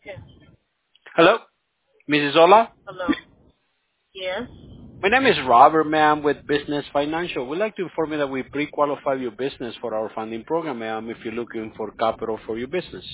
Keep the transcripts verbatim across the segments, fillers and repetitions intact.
Yes. Hello, Missus Ola. Hello. Yes. My name is Robert, ma'am, with Business Financial. We'd like to inform you that we pre-qualify your business for our funding program, ma'am, if you're looking for capital for your business.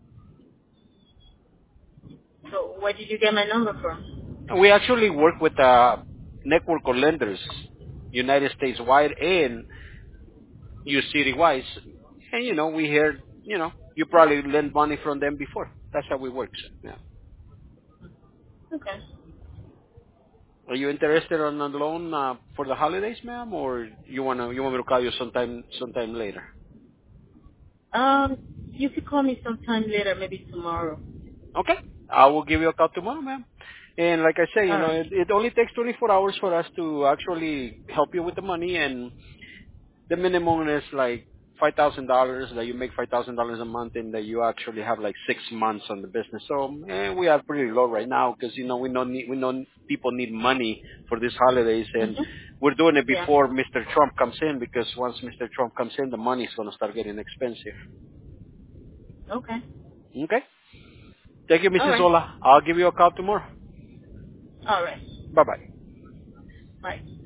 So where did you get my number from? And we actually work with a network of lenders, United States wide and you city wide. And, you know, we hear, you know, you probably lend money from them before. That's how we work. So, yeah. Okay. Are you interested on a loan uh, for the holidays, ma'am, or you wanna you want me to call you sometime sometime later? Um, you could call me sometime later, maybe tomorrow. Okay. I will give you a call tomorrow, ma'am. And like I say, you All know, right. it, it only takes twenty-four hours for us to actually help you with the money, and the minimum is like five thousand dollars that you make five thousand dollars a month, and that you actually have like six months on the business. So eh, we are pretty low right now because you know we know need, we know people need money for these holidays, and Mhm. we're doing it Yeah. before Mister Trump comes in because once Mister Trump comes in, the money is going to start getting expensive. Okay. Okay. Thank you, All Missus right. Ola. I'll give you a call tomorrow. All right. Bye bye. Bye.